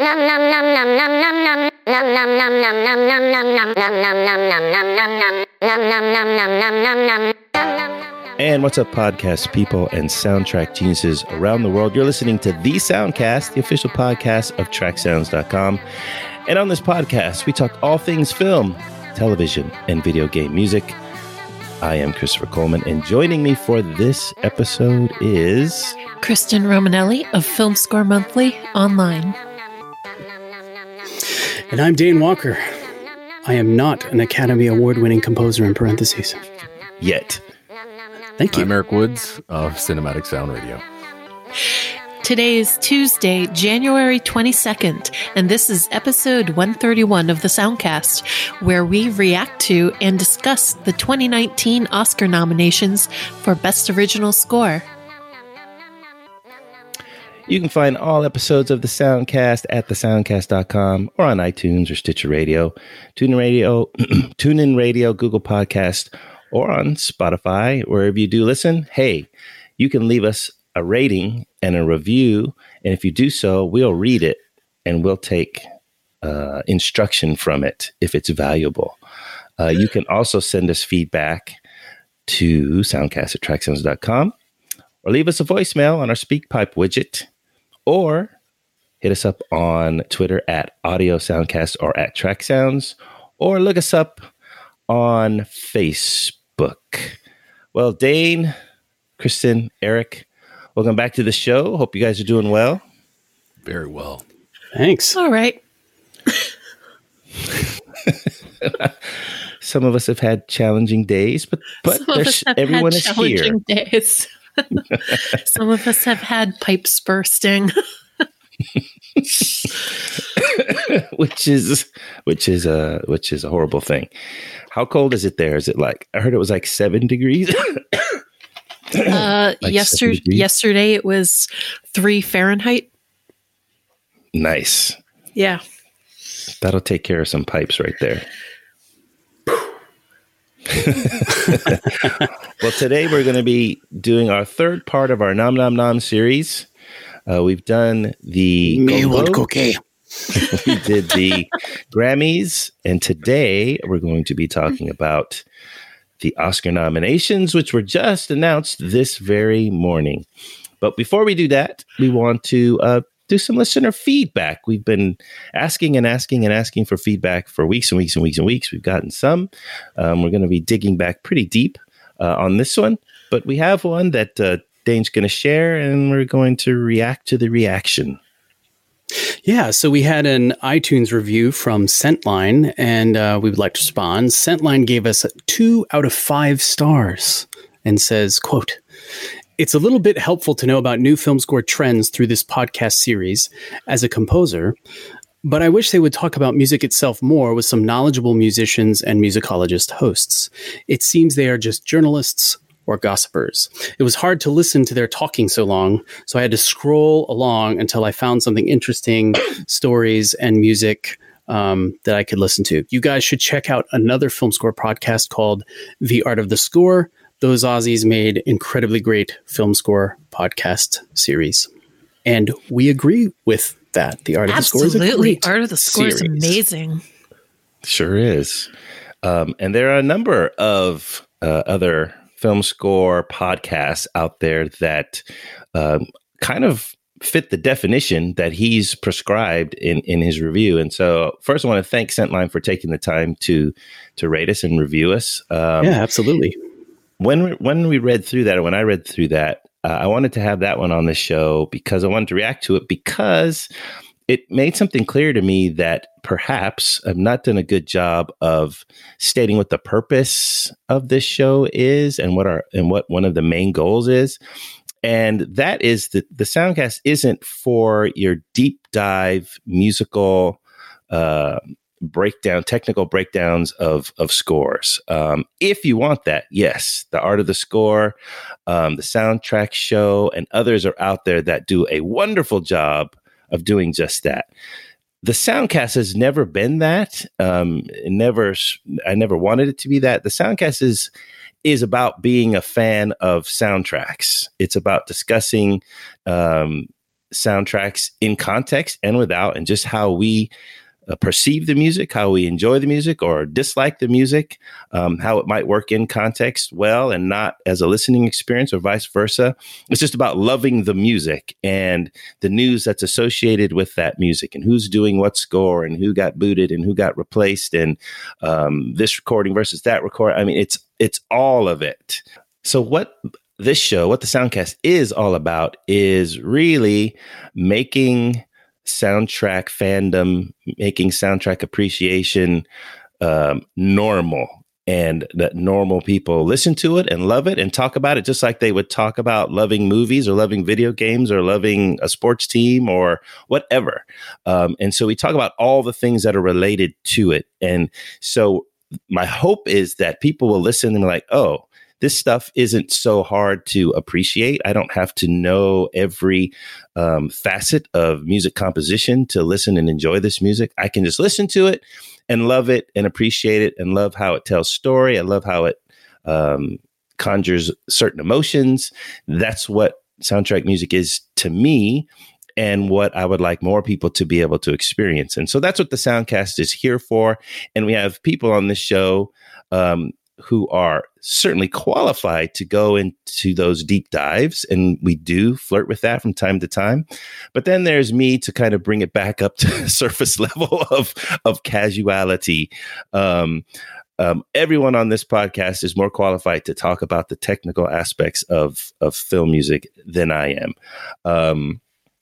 And what's up, podcast people and soundtrack geniuses around the world? You're listening to The Soundcast, the official podcast of TrackSounds.com. And on this podcast, we talk all things film, television, and video game music. I am Christopher Coleman, and joining me for this episode is... Kristen Romanelli of Film Score Monthly online. And I'm Dane Walker. I am not an Academy Award-winning composer in parentheses. Yet. Thank you. I'm Eric Woods of Cinematic Sound Radio. Today is Tuesday, January 22nd, and this is episode 131 of the Soundcast, where we react to and discuss the 2019 Oscar nominations for Best Original Score. You can find all episodes of the Soundcast at thesoundcast.com or on iTunes or Stitcher Radio, TuneIn Radio, Google Podcast, or on Spotify, wherever you do listen. Hey, you can leave us a rating and a review, and if you do so, we'll read it and we'll take instruction from it if it's valuable. You can also send us feedback to soundcast@tracksounds.com or leave us a voicemail on our SpeakPipe widget, or hit us up on Twitter at Audio Soundcast or at TrackSounds, or look us up on Facebook. Well, Dane, Kristen, Eric, welcome back to the show. Hope you guys are doing well. Very well. Thanks. All right. Some of us have had challenging days, but everyone is here. Days. Some of us have had pipes bursting. which is a horrible thing. How cold is it there? Is it like, I heard it was like 7 degrees. Yesterday it was 3 Fahrenheit. Nice. Yeah. That'll take care of some pipes right there. Well, today we're going to be doing our third part of our Nom Nom Nom series. We've done the Me want cookie. We did the Grammys, and today we're going to be talking about the Oscar nominations, which were just announced this very morning. But before we do that, we want to do some listener feedback. We've been asking for feedback for weeks and weeks and weeks and weeks. We've gotten some. We're going to be digging back pretty deep on this one, but we have one that Dane's going to share, and we're going to react to the reaction. Yeah, so we had an iTunes review from Scentline, and we would like to respond. Scentline gave us 2 out of 5 stars and says, quote, "It's a little bit helpful to know about new film score trends through this podcast series as a composer, but I wish they would talk about music itself more with some knowledgeable musicians and musicologist hosts. It seems they are just journalists or gossipers. It was hard to listen to their talking so long, so I had to scroll along until I found something interesting, stories and music that I could listen to. You guys should check out another film score podcast called The Art of the Score. Those Aussies made incredibly great film score podcast series." And we agree with that. The Art of the Score is a great Art of the Score is series. amazing. Sure is. And there are a number of other film score podcasts out there that kind of fit the definition that he's prescribed in his review. And so first I want to thank Scentline for taking the time to rate us and review us. Yeah, absolutely. When we read through that, or when I read through that, I wanted to have that one on the show because I wanted to react to it, because it made something clear to me that perhaps I've not done a good job of stating what the purpose of this show is and what one of the main goals is. And that is that the Soundcast isn't for your deep dive musical technical breakdowns of scores. If you want that, yes, The Art of the Score, the Soundtrack Show, and others are out there that do a wonderful job of doing just that. The Soundcast has never been that. I never wanted it to be that. The Soundcast is about being a fan of soundtracks. It's about discussing soundtracks in context and without, and just how we perceive the music, how we enjoy the music or dislike the music, how it might work in context well and not as a listening experience, or vice versa. It's just about loving the music and the news that's associated with that music, and who's doing what score, and who got booted and who got replaced, and this recording versus that recording. I mean, it's all of it. So what this show, what the Soundcast is all about, is really making soundtrack fandom, making soundtrack appreciation normal, and that normal people listen to it and love it and talk about it just like they would talk about loving movies or loving video games or loving a sports team or whatever. And so we talk about all the things that are related to it. And so my hope is that people will listen and be like, oh, this stuff isn't so hard to appreciate. I don't have to know every facet of music composition to listen and enjoy this music. I can just listen to it and love it and appreciate it and love how it tells story. I love how it conjures certain emotions. That's what soundtrack music is to me, and what I would like more people to be able to experience. And so that's what the Soundcast is here for. And we have people on this show who are certainly qualified to go into those deep dives. And we do flirt with that from time to time. But then there's me to kind of bring it back up to the surface level of casuality. Everyone on this podcast is more qualified to talk about the technical aspects of film music than I am.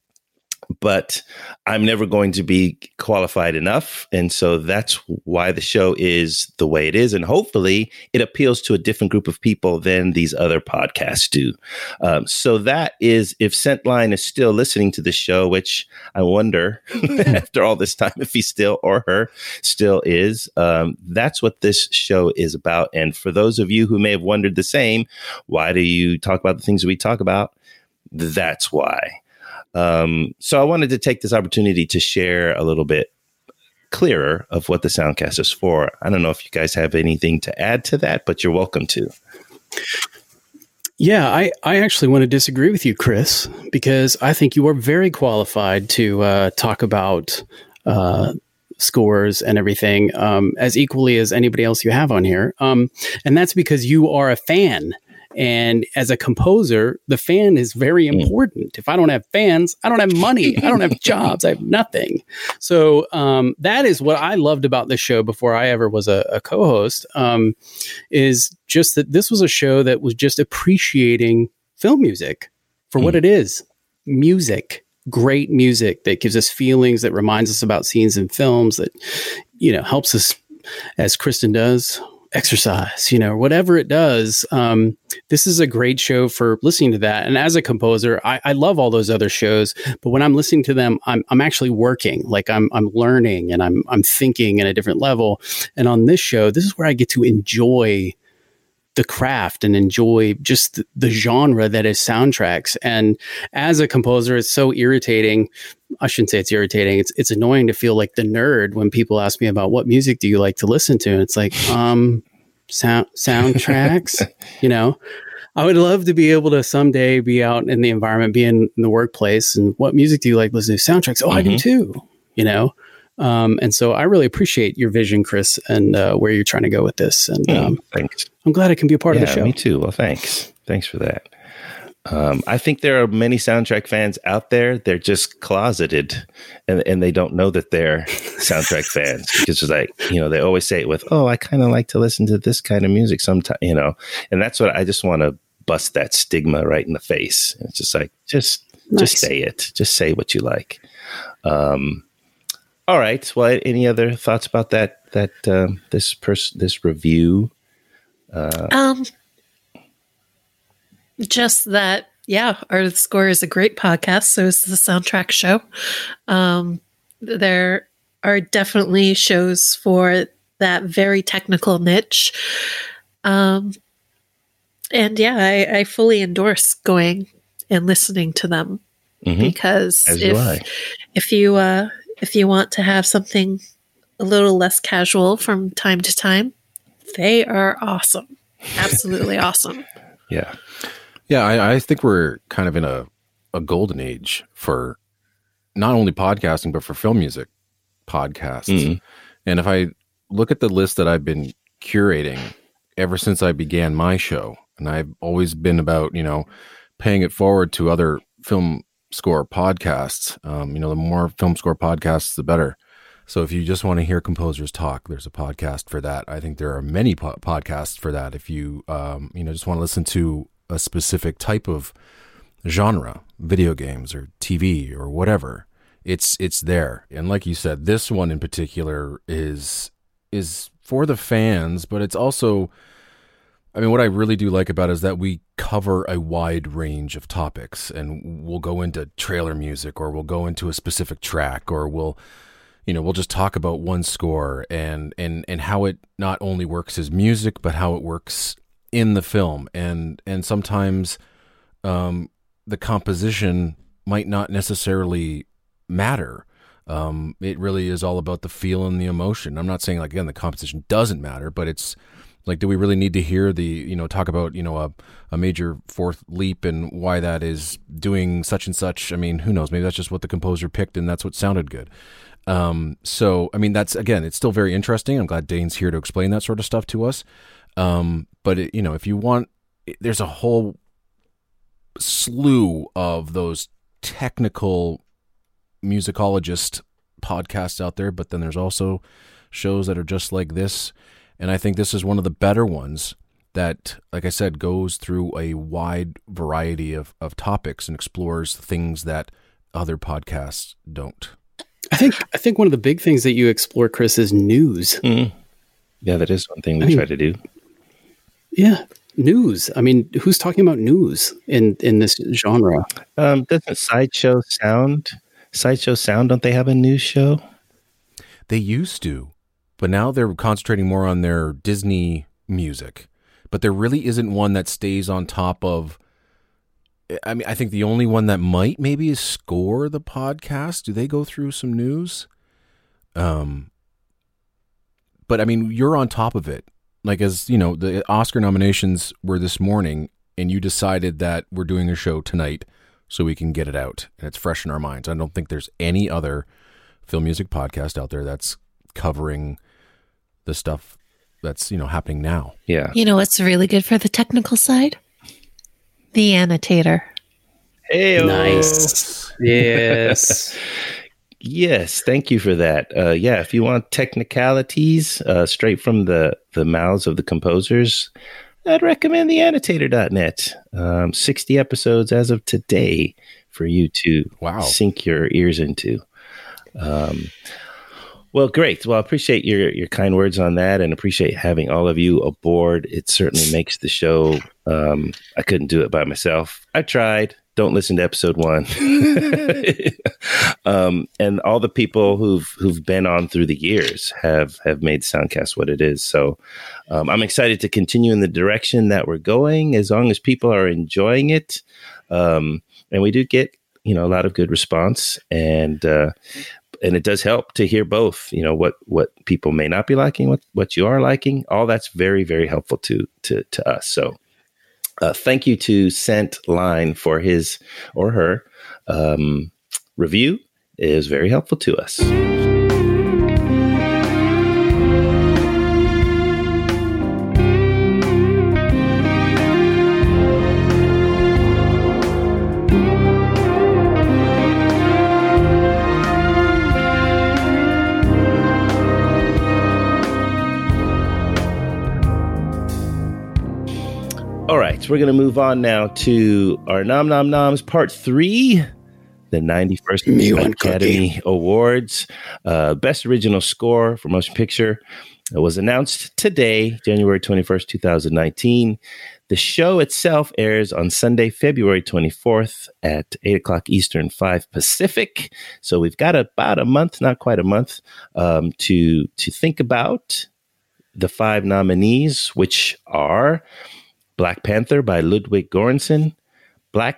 But I'm never going to be qualified enough. And so that's why the show is the way it is. And hopefully it appeals to a different group of people than these other podcasts do. So that is, if Scentline is still listening to this show, which I wonder after all this time, if he still or her still is, that's what this show is about. And for those of you who may have wondered the same, why do you talk about the things that we talk about? That's why. So I wanted to take this opportunity to share a little bit clearer of what the Soundcast is for. I don't know if you guys have anything to add to that, but you're welcome to. Yeah, I actually want to disagree with you, Chris, because I think you are very qualified to talk about scores and everything as equally as anybody else you have on here. And that's because you are a fan. And as a composer, the fan is very important. If I don't have fans, I don't have money. I don't have jobs. I have nothing. So that is what I loved about this show before I ever was a co-host, is just that this was a show that was just appreciating film music for what it is. Music. Great music that gives us feelings, that reminds us about scenes in films, that, you know, helps us, as Kristen does, exercise, you know, whatever it does. This is a great show for listening to that. And as a composer, I love all those other shows, but when I'm listening to them, I'm actually working, like I'm learning and I'm thinking at a different level. And on this show, this is where I get to enjoy the craft and enjoy just the genre that is soundtracks. And as a composer, it's so irritating. I shouldn't say it's irritating. It's annoying to feel like the nerd when people ask me about what music do you like to listen to? And it's like, soundtracks, you know, I would love to be able to someday be out in the environment, be in the workplace. And what music do you like listening to? Soundtracks. Oh, I do too, you know? And so I really appreciate your vision, Chris, and where you're trying to go with this. And thanks. I'm glad I can be a part of the show. Me too. Well, thanks. Thanks for that. I think there are many soundtrack fans out there. They're just closeted and they don't know that they're soundtrack fans. Because it's like, you know, they always say it with, oh, I kind of like to listen to this kind of music sometimes, you know, and that's what I just want to bust that stigma right in the face. It's just like, just say it. Just say what you like. All right. Well, any other thoughts about that this review? Just that, yeah, Art of the Score is a great podcast. So is the Soundtrack Show. There are definitely shows for that very technical niche. And yeah, I fully endorse going and listening to them because if you want to have something a little less casual from time to time, they are awesome. Absolutely awesome. Yeah. Yeah, I think we're kind of in a golden age for not only podcasting, but for film music podcasts. Mhm. And if I look at the list that I've been curating ever since I began my show, and I've always been about, paying it forward to other film score podcasts. The more film score podcasts, the better. So if you just want to hear composers talk, there's a podcast for that. I think there are many podcasts for that. If you, just want to listen to a specific type of genre, video games or TV or whatever, it's there. And like you said, this one in particular is for the fans, but it's also, what I really do like about it is that we cover a wide range of topics, and we'll go into trailer music, or we'll go into a specific track, or we'll just talk about one score and how it not only works as music, but how it works in the film. And sometimes the composition might not necessarily matter. It really is all about the feel and the emotion. I'm not saying, like, again, the composition doesn't matter, but it's like, do we really need to hear talk about, a major fourth leap and why that is doing such and such? Who knows? Maybe that's just what the composer picked and that's what sounded good. That's, again, it's still very interesting. I'm glad Dane's here to explain that sort of stuff to us. But if you want, there's a whole slew of those technical musicologist podcasts out there, but then there's also shows that are just like this. And I think this is one of the better ones that, like I said, goes through a wide variety of topics and explores things that other podcasts don't. I think one of the big things that you explore, Chris, is news. Mm. Yeah, that is one thing we try to do. Yeah, news. Who's talking about news in this genre? Doesn't Sideshow Sound, don't they have a news show? They used to, but now they're concentrating more on their Disney music. But there really isn't one that stays on top of. I think the only one that might maybe is Score, the podcast. Do they go through some news? But you're on top of it. Like, as you know, the Oscar nominations were this morning, and you decided that we're doing a show tonight so we can get it out, and it's fresh in our minds. I don't think there's any other film music podcast out there that's covering the stuff that's, happening now. Yeah. You know what's really good for the technical side? The Annotator. Hey, nice. Yes. Yes, thank you for that. If you want technicalities straight from the mouths of the composers, I'd recommend the annotator.net. 60 episodes as of today for you to sink your ears into. Well, great. Well, I appreciate your kind words on that, and appreciate having all of you aboard. It certainly makes the show. I couldn't do it by myself. I tried. Don't listen to episode 1. And all the people who've been on through the years have made Soundcast what it is. So I'm excited to continue in the direction that we're going, as long as people are enjoying it. And we do get, a lot of good response, and it does help to hear both, what people may not be liking, what you are liking. All that's very, very helpful to us. So thank you to Sent Line for his or her review. It is very helpful to us. All right, we're going to move on now to our Nom Nom Noms Part 3, the 91st Academy Awards. Best Original Score for Motion Picture. It was announced today, January 21st, 2019. The show itself airs on Sunday, February 24th at 8 o'clock Eastern, 5 Pacific. So we've got about a month, not quite a month, to think about the 5 nominees, which are Black Panther by Ludwig Göransson, Black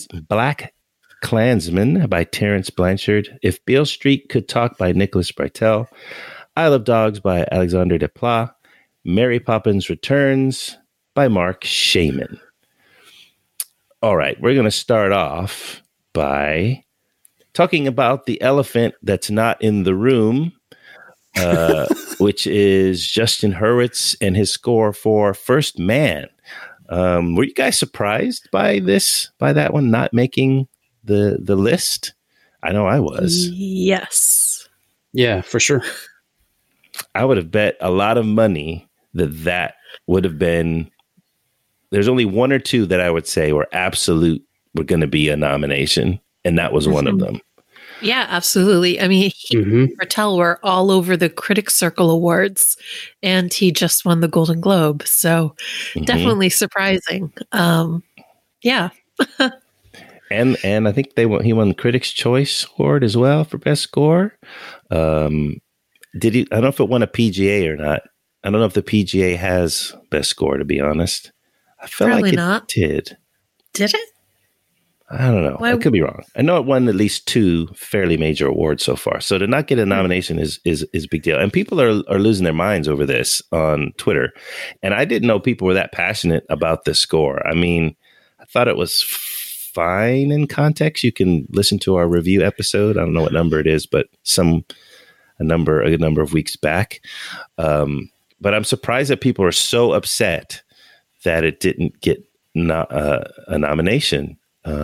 Klansman by Terrence Blanchard, If Beale Street Could Talk by Nicholas Britell, Isle of Dogs by Alexander Desplat, Mary Poppins Returns by Mark Shaman. All right, we're going to start off by talking about the elephant that's not in the room, which is Justin Hurwitz and his score for First Man. Were you guys surprised by that one not making the list? I know I was. Yes. Yeah, for sure. I would have bet a lot of money that would have been. There's only one or two that I would say were going to be a nomination, and that was one of them. Yeah, absolutely. I mean, he and Rattel were all over the Critics Circle Awards, and he just won the Golden Globe. So definitely surprising. Yeah. And I think he won the Critics' Choice Award as well for Best Score. Did he? I don't know if it won a PGA or not. I don't know if the PGA has Best Score, to be honest. I feel Probably like it not. did. Did it? I don't know. I could be wrong. I know it won at least 2 fairly major awards so far. So to not get a nomination is a big deal. And people are losing their minds over this on Twitter. And I didn't know people were that passionate about this score. I mean, I thought it was fine in context. You can listen to our review episode. I don't know what number it is, but a number of weeks back. But I'm surprised that people are so upset that it didn't get a nomination.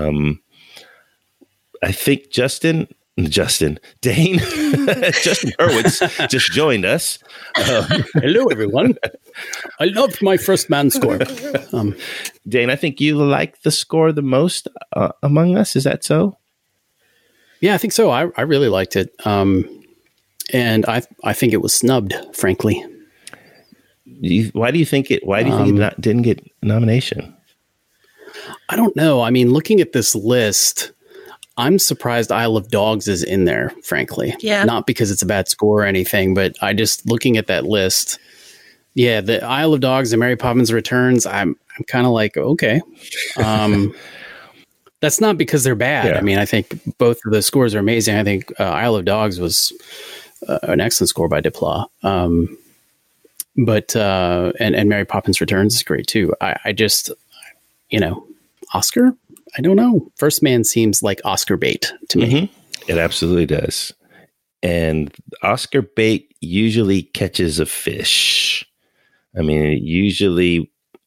I think Dane, Justin Hurwitz just joined us. Hello, everyone. I loved my First Man score. Dane, I think you like the score the most among us. Is that so? Yeah, I think so. I really liked it. And I think it was snubbed, frankly. Why do you think it didn't get a nomination? I don't know. I mean, looking at this list, I'm surprised Isle of Dogs is in there, frankly. Yeah. Not because it's a bad score or anything, but I just looking at that list. Yeah, the Isle of Dogs and Mary Poppins Returns, I'm kind of like, okay. That's not because they're bad. Yeah. I mean, I think both of the scores are amazing. I think Isle of Dogs was an excellent score by Diplo. But Mary Poppins Returns is great too. I just, Oscar? I don't know. First Man seems like Oscar bait to me. It absolutely does. And Oscar bait usually catches a fish. I mean, it usually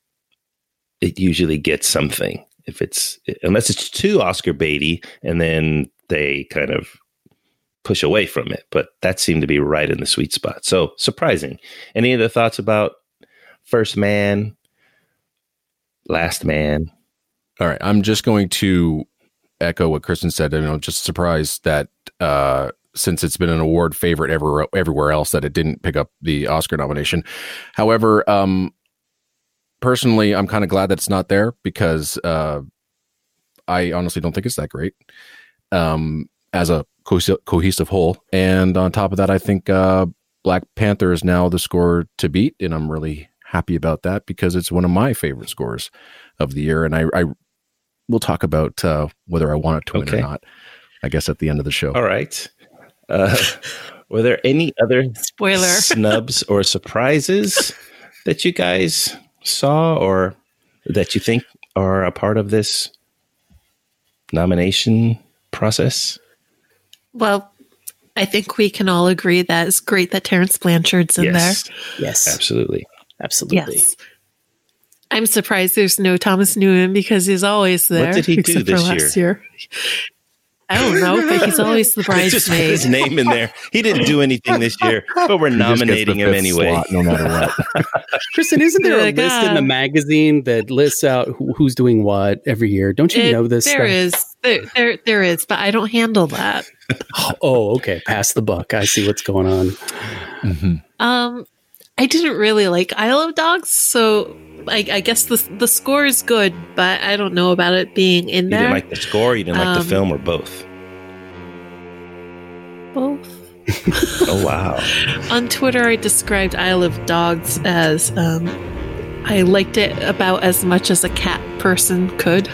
gets something unless it's too Oscar baity, and then they kind of push away from it. But that seemed to be right in the sweet spot. So surprising. Any other thoughts about First Man, Last Man? All right. I'm just going to echo what Kristen said. Just surprised that since it's been an award favorite everywhere else, that it didn't pick up the Oscar nomination. However, personally, I'm kind of glad that it's not there because I honestly don't think it's that great as a cohesive whole. And on top of that, I think Black Panther is now the score to beat, and I'm really happy about that because it's one of my favorite scores of the year. And I will talk about whether I want it to win or not, I guess, at the end of the show. All right. Were there any other snubs or surprises that you guys saw or that you think are a part of this nomination process? Well, I think we can all agree that it's great that Terrence Blanchard's in there. Yes. Absolutely. Yes. I'm surprised there's no Thomas Newman because he's always there. What did he do this year? I don't know, but he's always the bridesmaid. Just put his name in there. He didn't do anything this year, but we're nominating him anyway. Slot, no matter what. Kristen, isn't there a list in the magazine that lists out who's doing what every year? Don't you know this? There is, but I don't handle that. Oh, okay. Pass the buck. I see what's going on. Mm-hmm. I didn't really like Isle of Dogs, so I guess the score is good, but I don't know about it being in there. You didn't like the score, you didn't like the film, or both? Both. Oh, wow. On Twitter, I described Isle of Dogs as I liked it about as much as a cat person could.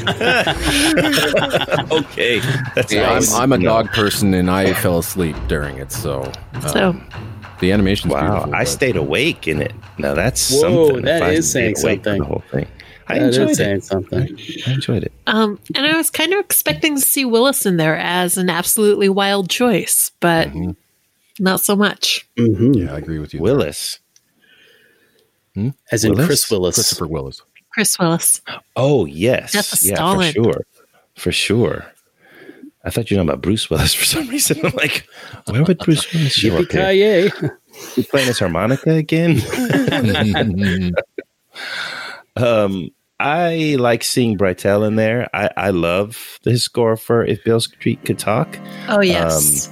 Okay, that's Yeah, nice. I'm a dog person, and I fell asleep during it. So the animation's Wow, beautiful. I but- stayed awake in it. Now that's Whoa, something. that If I is stayed saying awake for something. The whole thing. I That is enjoyed saying it. something. I enjoyed it. and I was kind of expecting to see Willis in there as an absolutely wild choice, but not so much. Mhm. Yeah, I agree with you. Willis. As in Willis? Chris Willis. Christopher Willis. Chris Willis. Oh yes, Death of yeah, Stalin. for sure. I thought you were talking about Bruce Willis for some reason. I'm like, where would Bruce Willis show up here? Yippee-ki-yay. He playing his harmonica again? I like seeing Breitel in there. I love his score for If Beale Street Could Talk. Oh, yes.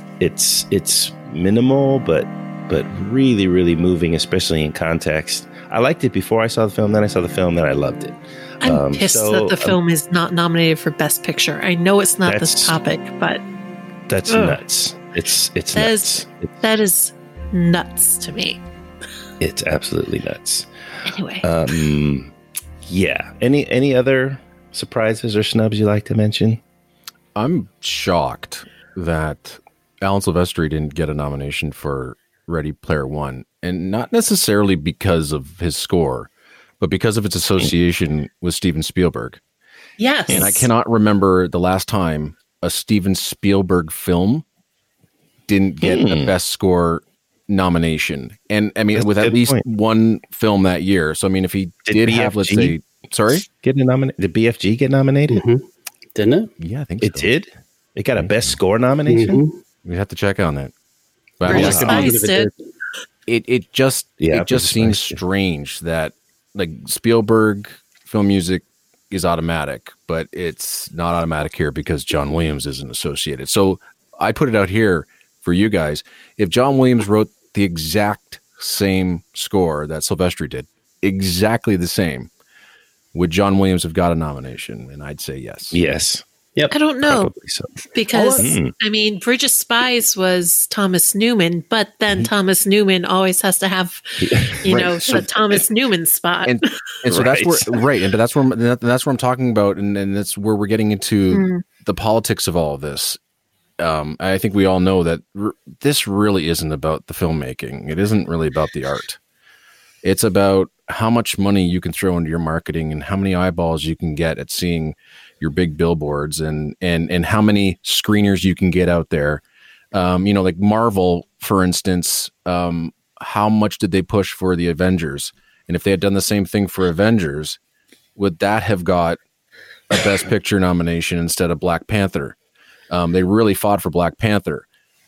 It's minimal, but really, really moving, especially in context. I liked it before I saw the film. Then I saw the film. Then I loved it. I'm pissed that the film is not nominated for Best Picture. I know it's not this That's- topic, but That's Ugh. nuts. It's that nuts. that is nuts to me. It's absolutely nuts. Anyway, Yeah. Any other surprises or snubs you like to mention? I'm shocked that Alan Silvestri didn't get a nomination for Ready Player One, and not necessarily because of his score, but because of its association with Steven Spielberg. yes. And I cannot remember the last time a Steven Spielberg film didn't get a Best Score nomination. And I mean, That's with a at good least point. one film that year. So I mean, if he Did did have, let's BFG? say, sorry, Get nominated? Did BFG get nominated? Didn't it? yeah, I think It so. did. It got a Best Score nomination. Mhm. We have to check on that. But I Bridge mean, of I could Spies believe it did. it just Yeah, it just Bridge of seems Spies, yeah. strange that like Spielberg film music is automatic, but it's not automatic here because John Williams isn't associated. So I put it out here for you guys. If John Williams wrote the exact same score that Silvestri did, exactly the same, would John Williams have got a nomination? And I'd say yes. Yes. I don't know Probably so. because Mm. I mean, Bridge of Spies was Thomas Newman, but then Thomas Newman always has to have, you Right, know, so- the Thomas Newman spot. And so Right. that's where right, and that's where I'm talking about, and that's where we're getting into the politics of all of this. I think we all know that this really isn't about the filmmaking. It isn't really about the art. It's about how much money you can throw into your marketing and how many eyeballs you can get at seeing your big billboards and how many screeners you can get out there. You know, like Marvel, for instance, how much did they push for the Avengers? And if they had done the same thing for Avengers, would that have got a Best Picture nomination instead of Black Panther? They really fought for Black Panther.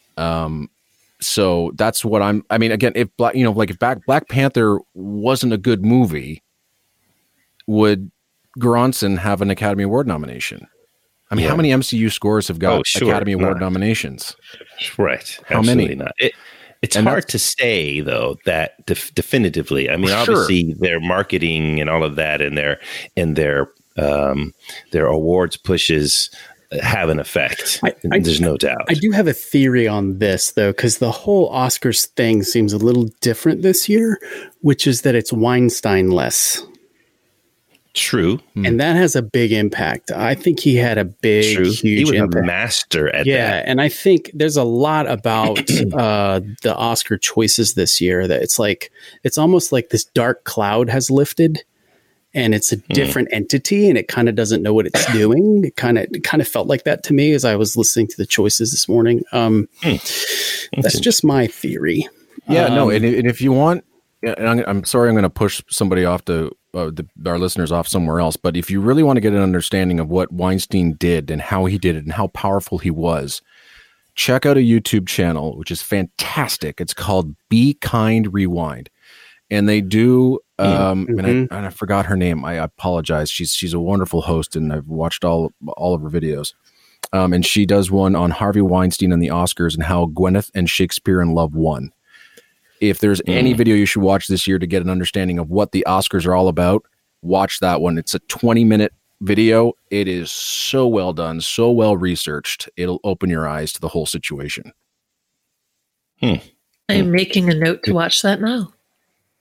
So that's what I mean, again, if Black Panther wasn't a good movie, would Goranson have an Academy Award nomination? I mean, Yeah. how many MCU scores have got Oh, sure, Academy Award not. nominations? Right. How many? Absolutely not. It's And hard to say though that definitively. I mean, Sure. obviously their marketing and all of that, and their awards pushes have an effect. There's no doubt. I do have a theory on this, though, because the whole Oscars thing seems a little different this year, which is that it's Weinstein-less. True. And that has a big impact. I think he had a big, True. huge He was impact. a master at Yeah, that. and I think there's a lot about the Oscar choices this year that it's almost like this dark cloud has lifted, and it's a different entity, and it kind of doesn't know what it's doing. It kind of felt like that to me as I was listening to the choices this morning. That's just my theory. Yeah, no, and if you want, and I'm sorry, I'm going to push somebody off to our listeners off somewhere else. But if you really want to get an understanding of what Weinstein did and how he did it and how powerful he was, check out a YouTube channel which is fantastic. It's called Be Kind Rewind, and they do. And I forgot her name. I apologize. She's a wonderful host, and I've watched all of her videos. And she does one on Harvey Weinstein and the Oscars and how Gwyneth and Shakespeare in Love won. If there's any video you should watch this year to get an understanding of what the Oscars are all about, watch that one. It's a 20-minute video. It is so well done, so well researched. It'll open your eyes to the whole situation. I'm making a note to watch that now.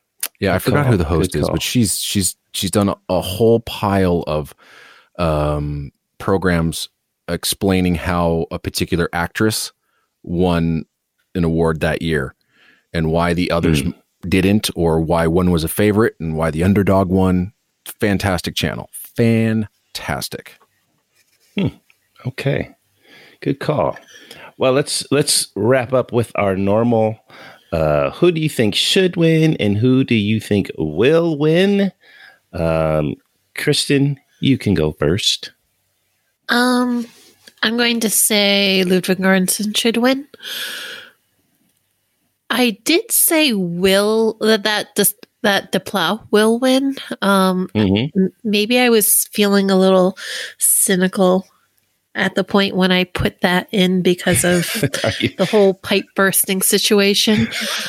Yeah, I forgot who the host is, but she's done a whole pile of programs explaining how a particular actress won an award that year and why the others didn't, or why one was a favorite and why the underdog won. Fantastic channel. Fantastic. Okay. Good call. Well, let's wrap up with our normal who do you think should win and who do you think will win? Kristen, you can go first. I'm going to say Ludwig Göransson should win. I did say that Desplat will win. Maybe I was feeling a little cynical at the point when I put that in because of the whole pipe bursting situation.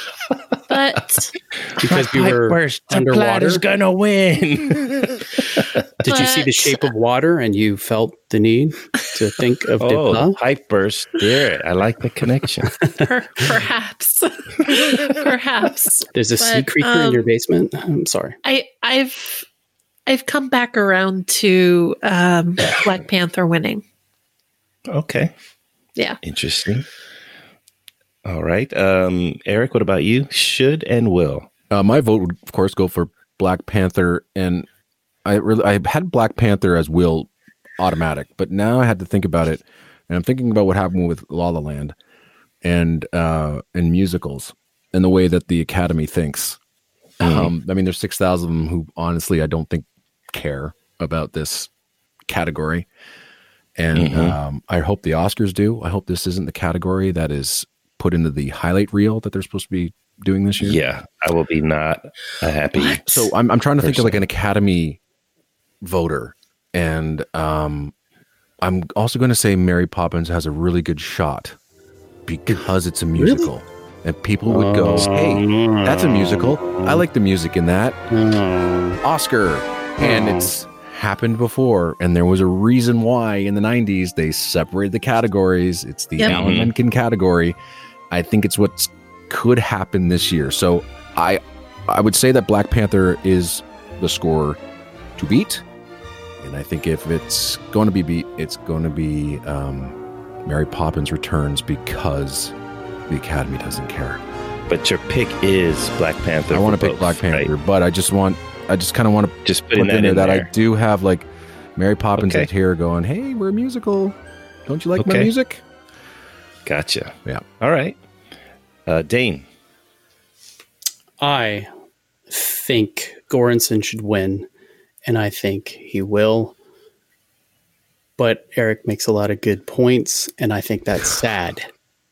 But because you were underwater, is gonna win. Did you see The Shape of Water and you felt the need to think of Desplat? Pipe burst. Yeah, I like the connection. Perhaps. There's a sea creature in your basement. I'm sorry. I've come back around to Black Panther winning. Okay. Yeah. Interesting. All right. Eric, what about you? Should and will? My vote would, of course, go for Black Panther. And I had Black Panther as will automatic, but now I had to think about it. And I'm thinking about what happened with La La Land and musicals and the way that the Academy thinks. I mean, there's 6,000 of them who honestly, I don't think care about this category. And I hope the Oscars do. I hope this isn't the category that is put into the highlight reel that they're supposed to be doing this year. Yeah, I will be not happy. So I'm trying to think of like an Academy voter. And I'm also going to say Mary Poppins has a really good shot because it's a musical. Really? And people would go, hey, that's a musical. I like the music in that. Oscar. And it's happened before. And there was a reason why in the 90s they separated the categories. It's the Alan Menken category. I think it's what could happen this year. So I would say that Black Panther is the score to beat. And I think if it's going to be beat, it's going to be Mary Poppins Returns because the Academy doesn't care. But your pick is Black Panther. I want to pick Black Panther, right? But I just kind of want to just put in that I do have like Mary Poppins is here going, hey, we're a musical. Don't you like my music? Gotcha. Yeah. All right. Dane. I think Göransson should win, and I think he will. But Eric makes a lot of good points, and I think that's sad.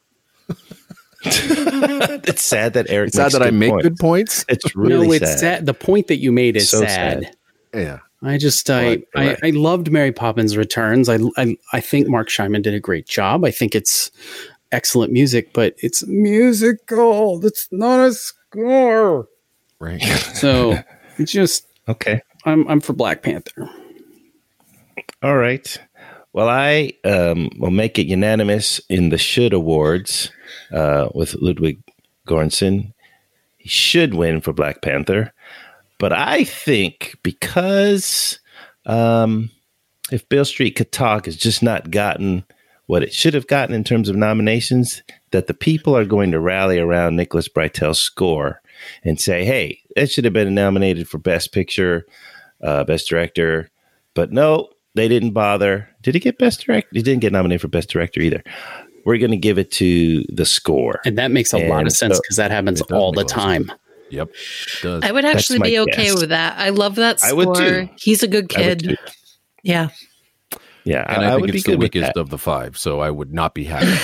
It's sad that Eric. It's sad that I make good points. It's really it's sad. The point that you made is so sad. Yeah. I loved Mary Poppins Returns. I think Mark Scheinman did a great job. I think it's excellent music, but it's musical. That's not a score. Right. So it's just okay. I'm for Black Panther. All right. Well, I will make it unanimous in the Should Awards with Ludwig Göransson. He should win for Black Panther. But I think because if Beale Street Could Talk has just not gotten what it should have gotten in terms of nominations, that the people are going to rally around Nicholas Britell's score and say, hey, it should have been nominated for Best Picture, Best Director. But no, they didn't bother. Did it get Best Director? It didn't get nominated for Best Director either. We're going to give it to the score. And that makes a lot of sense because that happens all the time. Yep. It does. I would actually be okay with that. I love that score. I would too. He's a good kid. Yeah. Yeah. And I think it's the weakest of the five, so I would not be happy.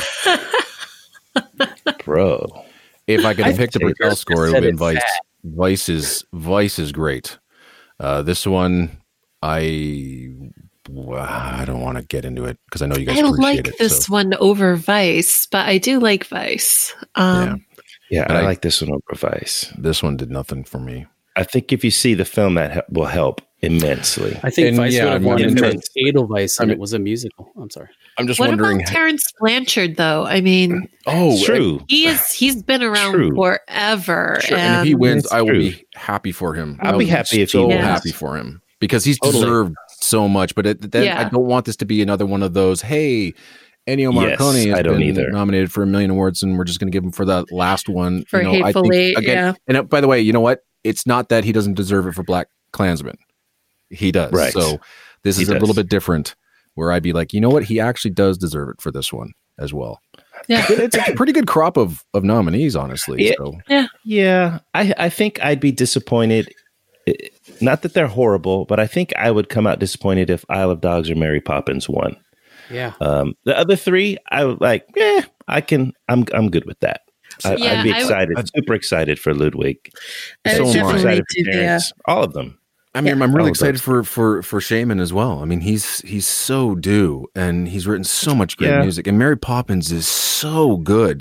Bro. If I could have picked a Britell score, it would have been Vice. Vice is great. This one, I don't want to get into it because I know you guys appreciate it. I like this one over Vice, but I do like Vice. Yeah, I like this one over Vice. This one did nothing for me. I think if you see the film, that will help immensely. I think Vice would have won if it was Edelweiss and it was a musical. I'm sorry. I'm just What wondering. about Terrence Blanchard, though? I mean, True. he's been around True. forever. Sure. And if he wins, It's I will true. be happy for him. I'll be happy if he so wins. happy for him because he's Totally. deserved so much. But then Yeah. I don't want this to be another one of those. Hey, Ennio Morricone Yes, I has don't been either. nominated for 1 million awards, and we're just going to give him for that last one. For Hateful Eight, yeah. And by the way, you know what? It's not that he doesn't deserve it for Black Klansman. He does. Right. So this He is a does. little bit different, where I'd be like, you know what? He actually does deserve it for this one as well. Yeah. But it's a pretty good crop of nominees, honestly. Yeah. So. Yeah, I think I'd be disappointed. Not that they're horrible, but I think I would come out disappointed if Isle of Dogs or Mary Poppins won. Yeah. The other three, I would like. I'm good with that. I'd be excited, super excited for Ludwig. I So would am I. definitely Excited do for the, Terrence. All of them. I mean, Yeah. I'm really All of excited those. for Shaman as well. I mean, he's so due, and he's written so much great Yeah. music, and Mary Poppins is so good.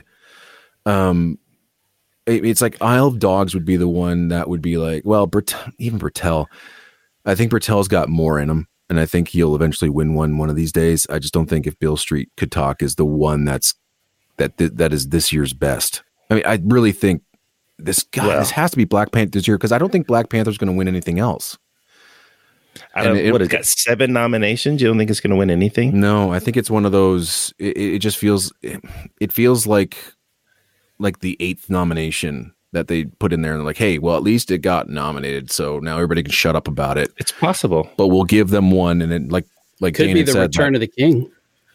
It's like Isle of Dogs would be the one that would be like, well, even Bertel. I think Bertel's got more in him, and I think he'll eventually win one of these days. I just don't think if Beale Street Could Talk is the one that is this year's best. I mean, I really think this has to be Black Panther this year because I don't think Black Panther's going to win anything else. It's got 7 nominations. You don't think it's going to win anything? No, I think it's one of those. It just feels. It feels like the 8th nomination that they put in there, and they're like, hey, well, at least it got nominated, so now everybody can shut up about it. It's possible, But we'll give them one, and then like Could Dana be the said, Return of the King.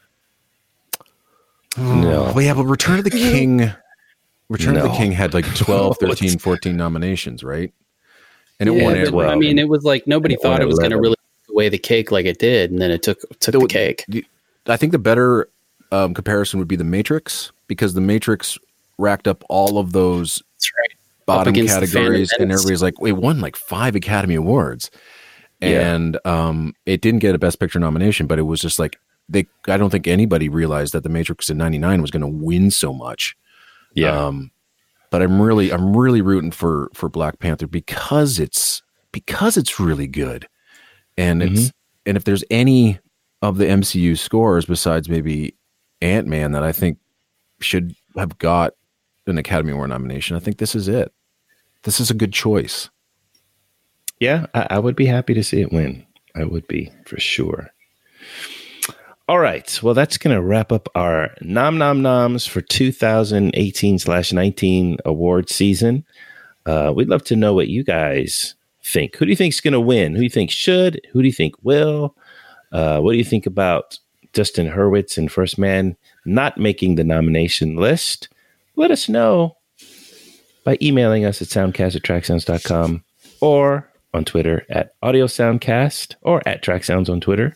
no. Well, yeah, but Return of the King. Return of the No. King had like 12, 13, 14 nominations, right? And it won Yeah, it. but, I mean, it was like nobody It thought won it was going to 11. really take away the cake like it did, and then it took the cake. I think the better comparison would be The Matrix, because The Matrix racked up all of those That's right. bottom against the categories, Phantom and Menace. everybody's like, it won like 5 Academy Awards. Yeah. And it didn't get a Best Picture nomination, but it was just like, I don't think anybody realized that The Matrix in 99 was going to win so much. Yeah. But I'm really rooting for Black Panther because it's really good. And and if there's any of the MCU scores besides maybe Ant-Man that I think should have got an Academy Award nomination, I think this is it. This is a good choice. Yeah, I would be happy to see it win. I would be, for sure. All right. Well, that's going to wrap up our noms for 2018/19 award season. We'd love to know what you guys think. Who do you think is going to win? Who do you think should? Who do you think will? What do you think about Justin Hurwitz and First Man not making the nomination list? Let us know by emailing us at soundcast@tracksounds.com or on Twitter at AudioSoundcast or at TrackSounds on Twitter.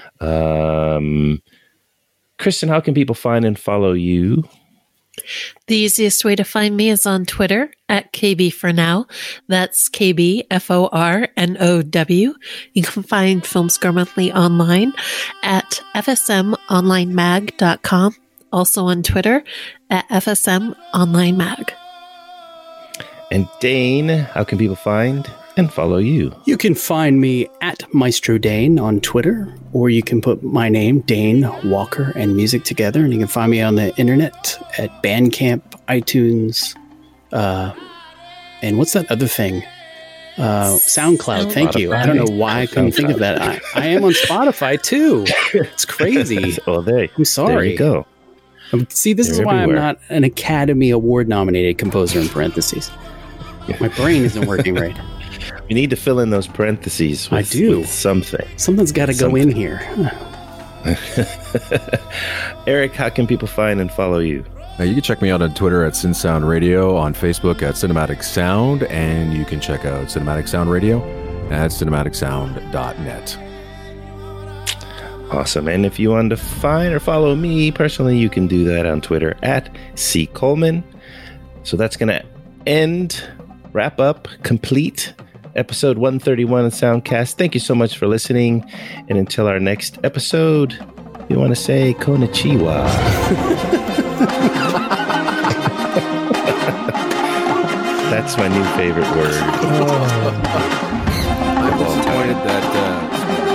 Kristen, how can people find and follow you? The easiest way to find me is on Twitter at KB for now. That's KBFORNOW. You can find Film Score Monthly online at fsmonlinemag.com. Also on Twitter at FSMOnlineMag. And Dane, how can people find and follow you? You can find me at Maestro Dane on Twitter, or you can put my name, Dane Walker, and music together, and you can find me on the internet at Bandcamp, iTunes, and what's that other thing? SoundCloud. Thank you. I don't know why I couldn't think of that. I am on Spotify too. It's crazy. Oh, there I'm sorry. There you go. See, this is They're why everywhere. I'm not an Academy Award nominated composer in parentheses. My brain isn't working right. You need to fill in those parentheses with, I do. with something. Something's got to go in here. Eric, how can people find and follow you? You can check me out on Twitter at SynSound Radio, on Facebook at Cinematic Sound, and you can check out Cinematic Sound Radio at cinematicsound.net. Awesome. And if you want to find or follow me personally, you can do that on Twitter at C. Coleman. So that's going to wrap up, complete episode 131 of Soundcast. Thank you so much for listening. And until our next episode, we want to say konnichiwa. That's my new favorite word. I'm disappointed that